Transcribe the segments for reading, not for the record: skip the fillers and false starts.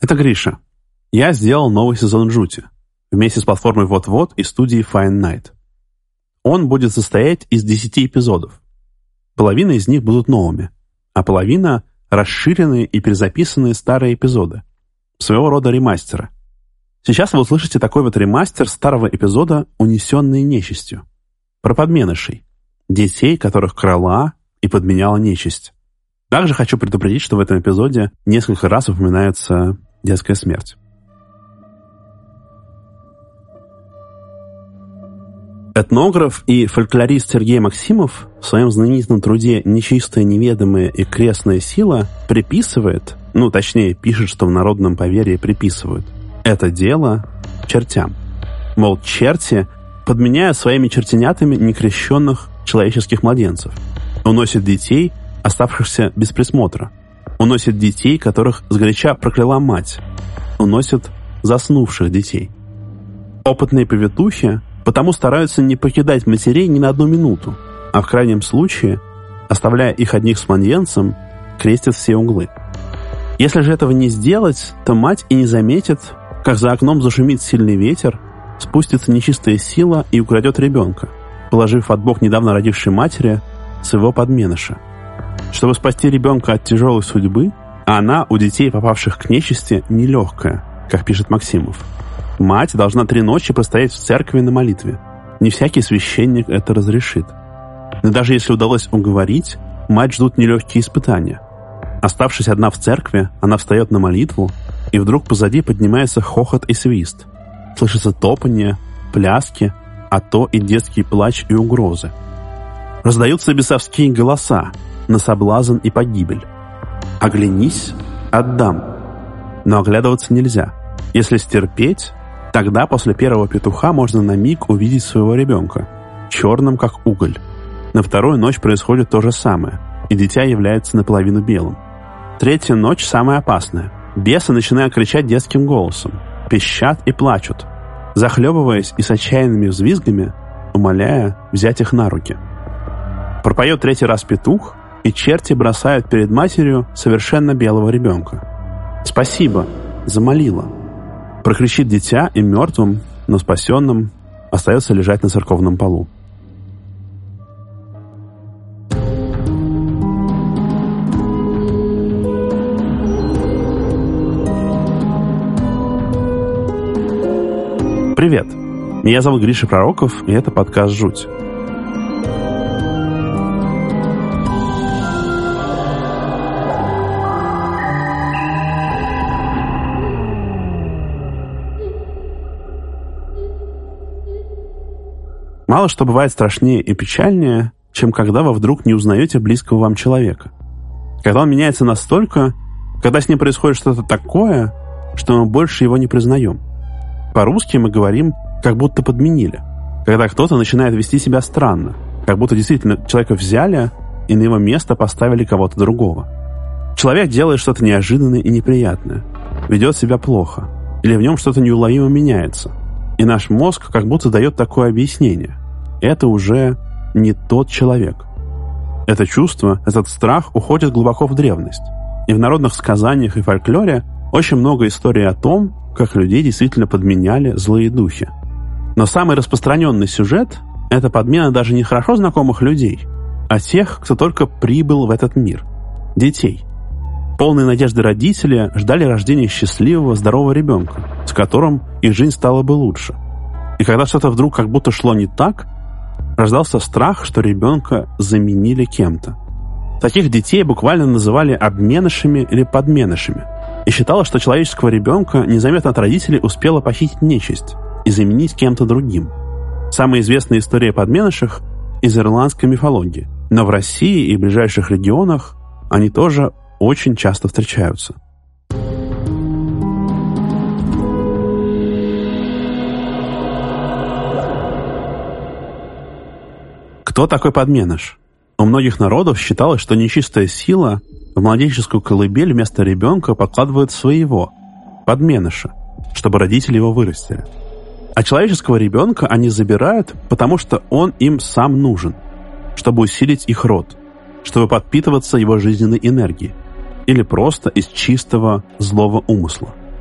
Это Гриша. Я сделал новый сезон «Жути» вместе с платформой Вот-Вот и студией Fine Night. Он будет состоять из 10 эпизодов. Половина из них будут новыми, а половина — расширенные и перезаписанные старые эпизоды. Своего рода ремастеры. Сейчас вы услышите такой вот ремастер старого эпизода «Унесенные нечистью». Про подменышей. Детей, которых крала и подменяла нечисть. Также хочу предупредить, что в этом эпизоде несколько раз упоминается детская смерть. Этнограф и фольклорист Сергей Максимов в своем знаменитом труде «Нечистая, неведомая и крестная сила» приписывает, точнее, пишет, что в народном поверье приписывают, это дело чертям. Мол, черти подменяют своими чертенятами некрещенных человеческих младенцев, уносят детей, оставшихся без присмотра, уносят детей, которых сгоряча прокляла мать, уносят заснувших детей. Опытные повитухи потому стараются не покидать матерей ни на одну минуту, а в крайнем случае, оставляя их одних с младенцем, крестят все углы. Если же этого не сделать, то мать и не заметит, как за окном зашумит сильный ветер, спустится нечистая сила и украдет ребенка, положив под бок недавно родившей матери своего подменыша. Чтобы спасти ребенка от тяжелой судьбы, а она у детей, попавших к нечисти, нелегкая, как пишет Максимов. Мать должна 3 ночи простоять в церкви на молитве. Не всякий священник это разрешит. Но даже если удалось уговорить, мать ждут нелегкие испытания. Оставшись одна в церкви, она встает на молитву, и вдруг позади поднимается хохот и свист. Слышится топанье, пляски, а то и детский плач и угрозы. Раздаются бесовские голоса на соблазн и погибель. «Оглянись, отдам». Но оглядываться нельзя. Если стерпеть, тогда после первого петуха можно на миг увидеть своего ребенка, черным как уголь. На вторую ночь происходит то же самое, и дитя является наполовину белым. Третья ночь самая опасная. Бесы начинают кричать детским голосом, пищат и плачут, захлебываясь и с отчаянными взвизгами, умоляя взять их на руки. Пропоет 3-й раз петух, и черти бросают перед матерью совершенно белого ребенка. «Спасибо, замолила». Прокричит дитя, и мертвым, но спасенным остается лежать на церковном полу. Привет! Меня зовут Гриша Пророков, и это подкаст «Жуть». Мало что бывает страшнее и печальнее, чем когда вы вдруг не узнаете близкого вам человека. Когда он меняется настолько, когда с ним происходит что-то такое, что мы больше его не признаем. По-русски мы говорим «как будто подменили», когда кто-то начинает вести себя странно, как будто действительно человека взяли и на его место поставили кого-то другого. Человек делает что-то неожиданное и неприятное, ведет себя плохо, или в нем что-то неуловимо меняется, и наш мозг как будто дает такое объяснение. Это уже не тот человек. Это чувство, этот страх уходит глубоко в древность. И в народных сказаниях и фольклоре очень много историй о том, как людей действительно подменяли злые духи. Но самый распространенный сюжет – это подмена даже не хорошо знакомых людей, а тех, кто только прибыл в этот мир – детей. Полные надежды родители ждали рождения счастливого, здорового ребенка, с которым их жизнь стала бы лучше. И когда что-то вдруг как будто шло не так, рождался страх, что ребенка заменили кем-то. Таких детей буквально называли обменышами или подменышами. И считалось, что человеческого ребенка незаметно от родителей успела похитить нечисть и заменить кем-то другим. Самая известная история о подменышах из ирландской мифологии. Но в России и ближайших регионах они тоже очень часто встречаются. Кто такой подменыш? У многих народов считалось, что нечистая сила в младенческую колыбель вместо ребенка подкладывает своего, подменыша, чтобы родители его вырастили. А человеческого ребенка они забирают, потому что он им сам нужен, чтобы усилить их род, чтобы подпитываться его жизненной энергией, или просто из чистого злого умысла.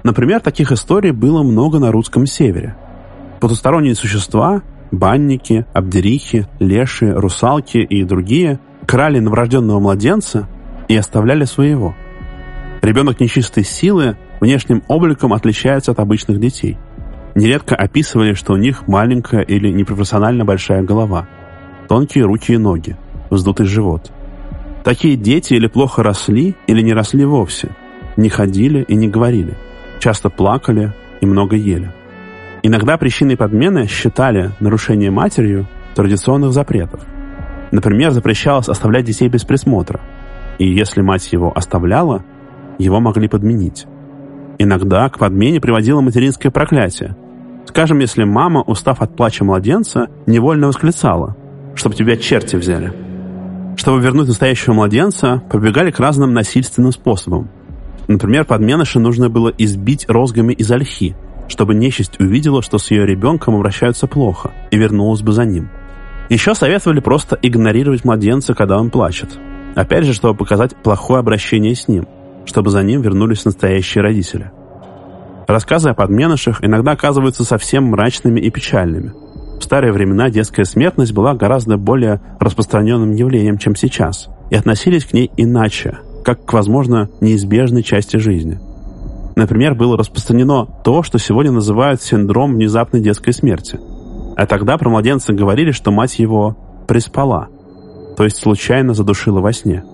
Например, таких историй было много на русском севере. Потусторонние существа, банники, абдерихи, леши, русалки и другие крали новорожденного младенца и оставляли своего. Ребенок нечистой силы внешним обликом отличается от обычных детей. Нередко описывали, что у них маленькая или непропорционально большая голова, тонкие руки и ноги, вздутый живот. Такие дети или плохо росли, или не росли вовсе, не ходили и не говорили, часто плакали и много ели. Иногда причиной подмены считали нарушение матерью традиционных запретов. Например, запрещалось оставлять детей без присмотра, и если мать его оставляла, его могли подменить. Иногда к подмене приводило материнское проклятие. Скажем, если мама, устав от плача младенца, невольно восклицала: «Чтоб тебя черти взяли». Чтобы вернуть настоящего младенца, побегали к разным насильственным способам. Например, подменыша нужно было избить розгами из ольхи, чтобы нечисть увидела, что с ее ребенком обращаются плохо, и вернулась бы за ним. Еще советовали просто игнорировать младенца, когда он плачет. Опять же, чтобы показать плохое обращение с ним, чтобы за ним вернулись настоящие родители. Рассказы о подменышах иногда оказываются совсем мрачными и печальными. В старые времена детская смертность была гораздо более распространенным явлением, чем сейчас, и относились к ней иначе, как к, возможно, неизбежной части жизни. Например, было распространено то, что сегодня называют синдром внезапной детской смерти. А тогда про младенца говорили, что мать его приспала, то есть случайно задушила во сне.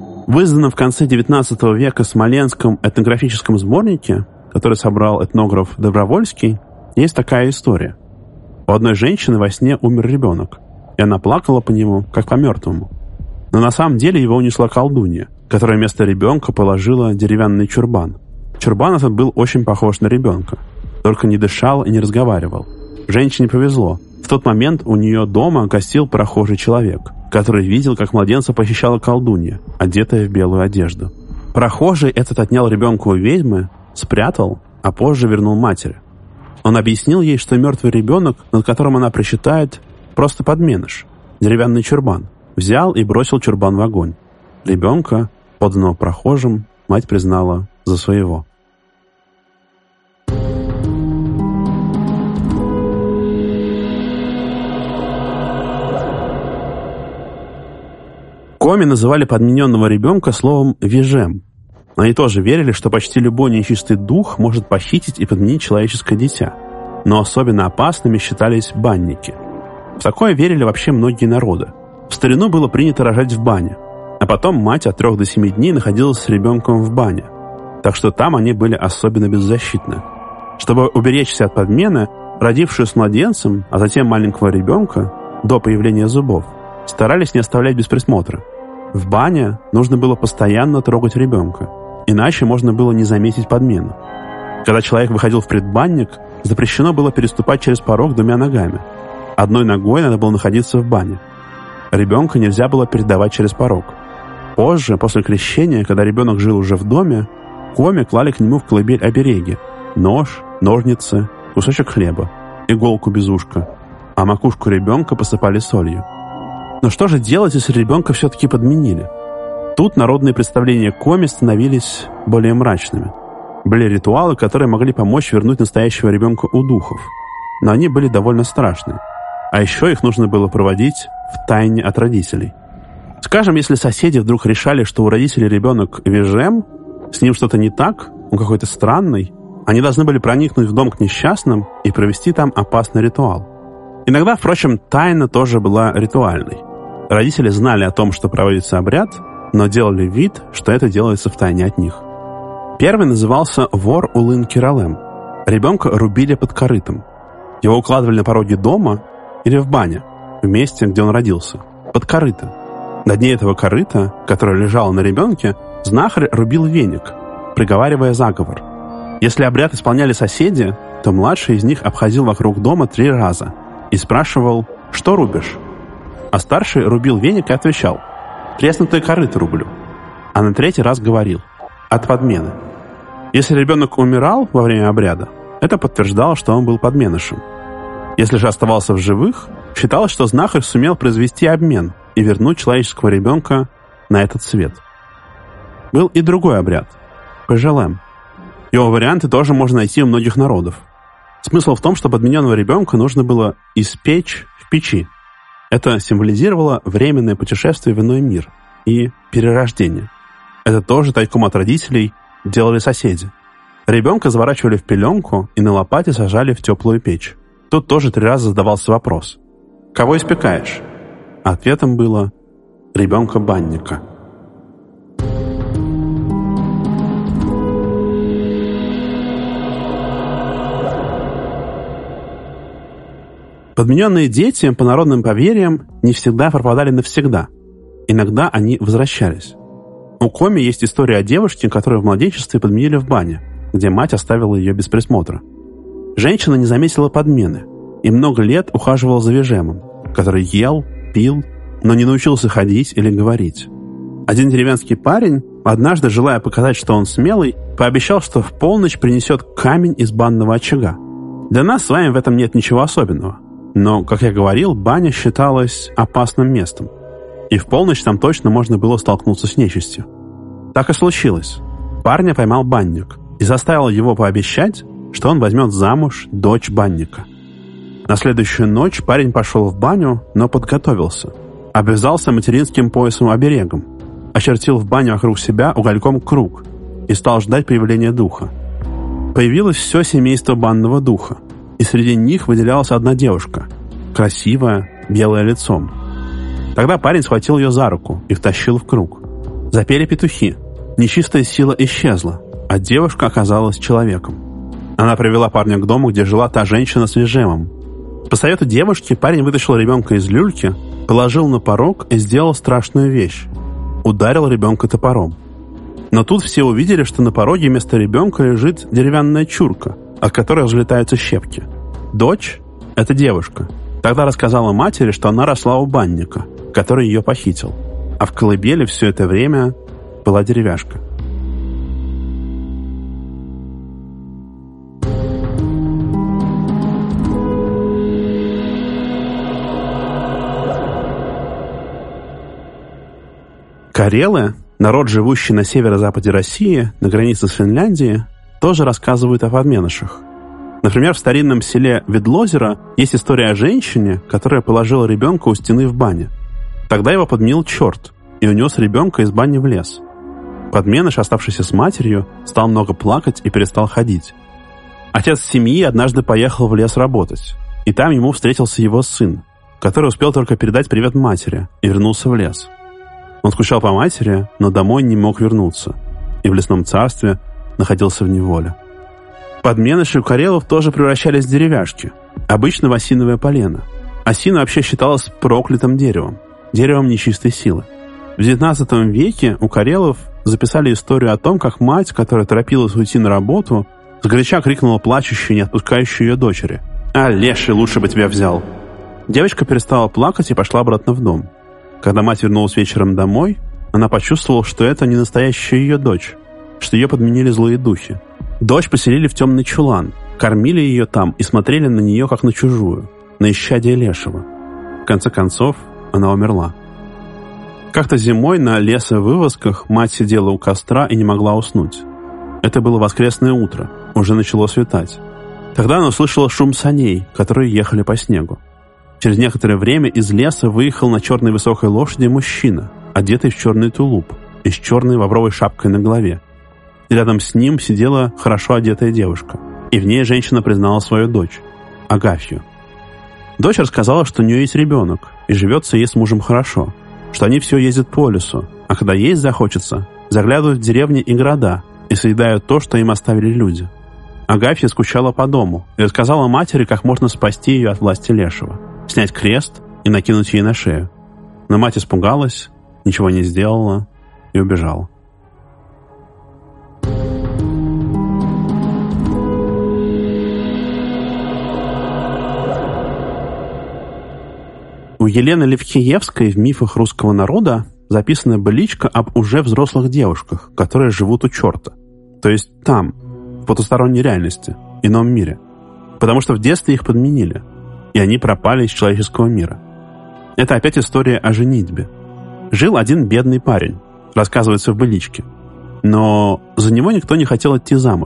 В изданном в конце XIX века Смоленском этнографическом сборнике, который собрал этнограф Добровольский, есть такая история. У одной женщины во сне умер ребенок, и она плакала по нему, как по мертвому. Но на самом деле его унесла колдунья, которая вместо ребенка положила деревянный чурбан. Чурбан этот был очень похож на ребенка, только не дышал и не разговаривал. Женщине повезло. В тот момент у нее дома гостил прохожий человек, который видел, как младенца похищала колдунья, одетая в белую одежду. Прохожий этот отнял ребенка у ведьмы, спрятал, а позже вернул матери. Он объяснил ей, что мертвый ребенок, над которым она причитает, просто подменыш, деревянный чурбан. Взял и бросил чурбан в огонь. Ребенка, подданного прохожим, мать признала за своего. Коми называли подмененного ребенка словом «вижем». Они тоже верили, что почти любой нечистый дух может похитить и подменить человеческое дитя. Но особенно опасными считались банники. В такое верили вообще многие народы. В старину было принято рожать в бане, а потом мать от 3 до 7 дней находилась с ребенком в бане. Так что там они были особенно беззащитны. Чтобы уберечься от подмены, родившую с младенцем, а затем маленького ребенка, до появления зубов, старались не оставлять без присмотра. В бане нужно было постоянно трогать ребенка, иначе можно было не заметить подмену. Когда человек выходил в предбанник, запрещено было переступать через порог 2 ногами. Одной ногой надо было находиться в бане. Ребенка нельзя было передавать через порог. Позже, после крещения, когда ребенок жил уже в доме, Коми клали к нему в колыбель обереги: нож, ножницы, кусочек хлеба, иголку без ушка, а макушку ребенка посыпали солью. Но что же делать, если ребенка все-таки подменили? Тут народные представления Коми становились более мрачными. Были ритуалы, которые могли помочь вернуть настоящего ребенка у духов, но они были довольно страшны. А еще их нужно было проводить в тайне от родителей. Скажем, если соседи вдруг решали, что у родителей ребенок вижем, с ним что-то не так, он какой-то странный, они должны были проникнуть в дом к несчастным и провести там опасный ритуал. Иногда, впрочем, тайна тоже была ритуальной. Родители знали о том, что проводится обряд, но делали вид, что это делается втайне от них. Первый назывался вор Улын Киралем. Ребенка рубили под корытом. Его укладывали на пороге дома или в бане, в месте, где он родился, под корыто. На дне этого корыта, которое лежало на ребенке, знахарь рубил веник, приговаривая заговор. Если обряд исполняли соседи, то младший из них обходил вокруг дома 3 раза и спрашивал: «Что рубишь?». А старший рубил веник и отвечал: «Треснутое корыто рублю». А на 3-й раз говорил: «От подмены». Если ребенок умирал во время обряда, это подтверждало, что он был подменышем. Если же оставался в живых, считалось, что знахарь сумел произвести обмен и вернуть человеческого ребенка на этот свет. Был и другой обряд – пожелем. Его варианты тоже можно найти у многих народов. Смысл в том, что подмененного ребенка нужно было испечь в печи. Это символизировало временное путешествие в иной мир и перерождение. Это тоже тайком от родителей делали соседи. Ребенка заворачивали в пеленку и на лопате сажали в теплую печь. Тут тоже 3 раза задавался вопрос: «Кого испекаешь?» Ответом было: «Ребенка-банника». Подмененные дети, по народным поверьям, не всегда пропадали навсегда. Иногда они возвращались. У Коми есть история о девушке, которую в младенчестве подменили в бане, где мать оставила ее без присмотра. Женщина не заметила подмены и много лет ухаживала за Вижемом, который ел, пил, но не научился ходить или говорить. Один деревенский парень, однажды, желая показать, что он смелый, пообещал, что в полночь принесет камень из банного очага. Для нас с вами в этом нет ничего особенного. Но, как я говорил, баня считалась опасным местом. И в полночь там точно можно было столкнуться с нечистью. Так и случилось. Парня поймал банник и заставил его пообещать, что он возьмет замуж дочь банника. На следующую ночь парень пошел в баню, но подготовился. Обвязался материнским поясом-оберегом, очертил в баню вокруг себя угольком круг и стал ждать появления духа. Появилось все семейство банного духа, и среди них выделялась одна девушка, красивая, белая лицом. Тогда парень схватил ее за руку и втащил в круг. Запели петухи. Нечистая сила исчезла, а девушка оказалась человеком. Она привела парня к дому, где жила та женщина с Вижемом. По совету девушки парень вытащил ребенка из люльки, положил на порог и сделал страшную вещь. Ударил ребенка топором. Но тут все увидели, что на пороге вместо ребенка лежит деревянная чурка, от которой разлетаются щепки. Дочь — это девушка. Тогда рассказала матери, что она росла у банника, который ее похитил. А в колыбели все это время была деревяшка. Карелы, народ, живущий на северо-западе России, на границе с Финляндией, тоже рассказывают о подменышах. Например, в старинном селе Ведлозеро есть история о женщине, которая положила ребенка у стены в бане. Тогда его подменил черт и унес ребенка из бани в лес. Подменыш, оставшийся с матерью, стал много плакать и перестал ходить. Отец семьи однажды поехал в лес работать, и там ему встретился его сын, который успел только передать привет матери и вернулся в лес. Он скучал по матери, но домой не мог вернуться, и в лесном царстве находился в неволе. Подменыши у карелов тоже превращались в деревяшки, обычно в осиновое полено. Осина вообще считалась проклятым деревом, деревом нечистой силы. В XIX веке у карелов записали историю о том, как мать, которая торопилась уйти на работу, сгоряча крикнула плачущей, не отпускающей ее дочери: «А, леший, лучше бы тебя взял!» Девочка перестала плакать и пошла обратно в дом. Когда мать вернулась вечером домой, она почувствовала, что это не настоящая ее дочь, что ее подменили злые духи. Дочь поселили в темный чулан, кормили ее там и смотрели на нее, как на чужую, на исчадие лешего. В конце концов, она умерла. Как-то зимой на лесовывозках мать сидела у костра и не могла уснуть. Это было воскресное утро, уже начало светать. Тогда она услышала шум саней, которые ехали по снегу. Через некоторое время из леса выехал на черной высокой лошади мужчина, одетый в черный тулуп и с черной бобровой шапкой на голове. И рядом с ним сидела хорошо одетая девушка, и в ней женщина признала свою дочь, Агафью. Дочь рассказала, что у нее есть ребенок, и живется ей с мужем хорошо, что они все ездят по лесу, а когда есть захочется, заглядывают в деревни и города и съедают то, что им оставили люди. Агафья скучала по дому и рассказала матери, как можно спасти ее от власти лешего, снять крест и накинуть ей на шею. Но мать испугалась, ничего не сделала и убежала. У Елены Левкиевской в «Мифах русского народа» записана быличка об уже взрослых девушках, которые живут у черта. То есть там, в потусторонней реальности, ином мире. Потому что в детстве их подменили, и они пропали из человеческого мира. Это опять история о женитьбе. Жил один бедный парень, рассказывается в быличке. Но за него никто не хотел идти замуж,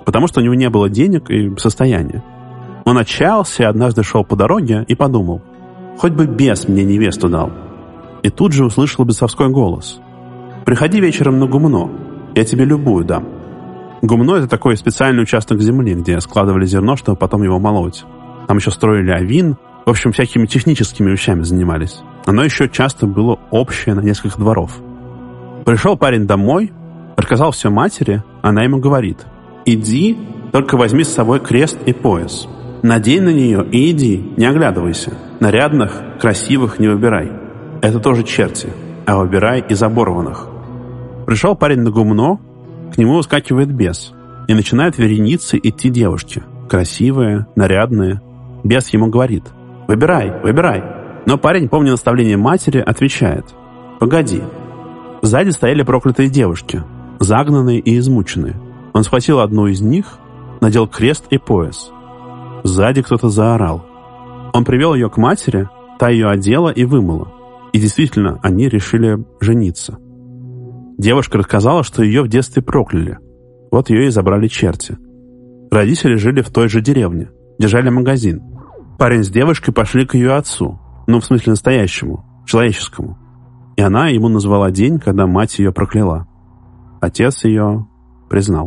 потому что у него не было денег и состояния. Он отчаялся и однажды шел по дороге и подумал: «Хоть бы бес мне невесту дал». И тут же услышал бесовской голос: «Приходи вечером на гумно, я тебе любую дам». Гумно — это такой специальный участок земли, где складывали зерно, чтобы потом его молоть. Там еще строили овин, в общем, всякими техническими вещами занимались. Оно еще часто было общее на несколько дворов. Пришел парень домой, рассказал все матери, она ему говорит: «Иди, только возьми с собой крест и пояс. Надень на нее и иди, не оглядывайся. Нарядных, красивых не выбирай. Это тоже черти, а выбирай из оборванных». Пришел парень на гумно, к нему выскакивает бес, и начинают вереницы идти девушки. Красивые, нарядные. Бес ему говорит: «Выбирай, выбирай». Но парень, помня наставление матери, отвечает: «Погоди». Сзади стояли проклятые девушки, загнанные и измученные. Он схватил одну из них, надел крест и пояс. Сзади кто-то заорал. Он привел ее к матери, та ее одела и вымыла. И действительно, они решили жениться. Девушка рассказала, что ее в детстве прокляли. Вот ее и забрали черти. Родители жили в той же деревне, держали магазин. Парень с девушкой пошли к ее отцу, ну, в смысле настоящему, человеческому. И она ему назвала день, когда мать ее прокляла. Отец ее признал.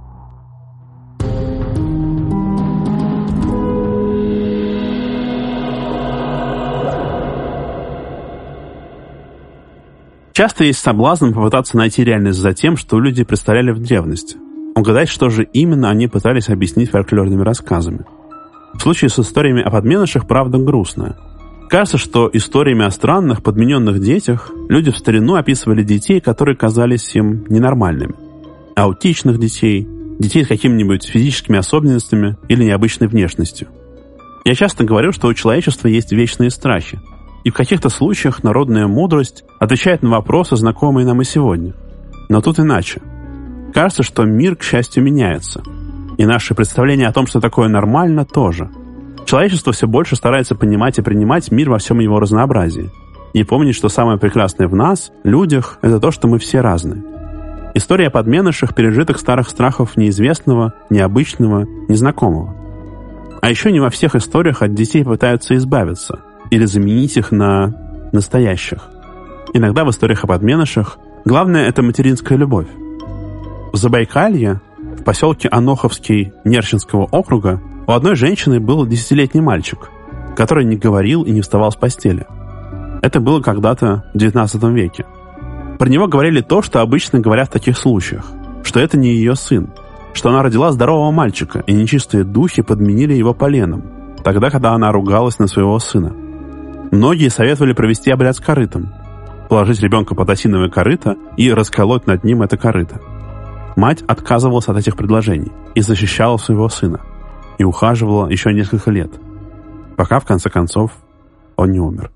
Часто есть соблазн попытаться найти реальность за тем, что люди представляли в древности. Угадать, что же именно они пытались объяснить фольклорными рассказами. В случае с историями о подменышах правда грустная. Кажется, что историями о странных, подмененных детях люди в старину описывали детей, которые казались им ненормальными. Аутичных детей, детей с какими-нибудь физическими особенностями или необычной внешностью. Я часто говорю, что у человечества есть вечные страхи. И в каких-то случаях народная мудрость отвечает на вопросы, знакомые нам и сегодня. Но тут иначе. Кажется, что мир, к счастью, меняется. И наше представление о том, что такое нормально, тоже. Человечество все больше старается понимать и принимать мир во всем его разнообразии. И помнить, что самое прекрасное в нас, людях, это то, что мы все разные. История о подменышах, пережитых старых страхов неизвестного, необычного, незнакомого. А еще не во всех историях от детей пытаются избавиться или заменить их на настоящих. Иногда в историях о подменышах главное — это материнская любовь. В Забайкалье, в поселке Аноховский Нерчинского округа, у одной женщины был 10-летний мальчик, который не говорил и не вставал с постели. Это было когда-то в XIX веке. Про него говорили то, что обычно говорят в таких случаях, что это не ее сын, что она родила здорового мальчика, и нечистые духи подменили его поленом, тогда, когда она ругалась на своего сына. Многие советовали провести обряд с корытом, положить ребенка под осиновое корыто и расколоть над ним это корыто. Мать отказывалась от этих предложений и защищала своего сына, и ухаживала еще несколько лет, пока, в конце концов, он не умер.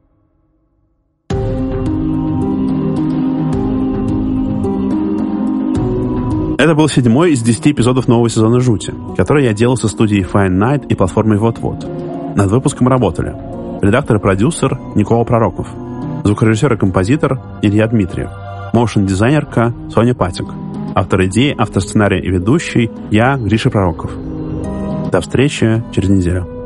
Это был 7-й из 10 эпизодов нового сезона «Жути», который я делал со студией Fine Night и платформой Вот-Вот. Над выпуском работали редактор и продюсер Никола Пророков, звукорежиссер и композитор Илья Дмитриев, моушн-дизайнерка Соня Патик, автор идеи, автор сценария и ведущий я, Гриша Пророков. До встречи через неделю.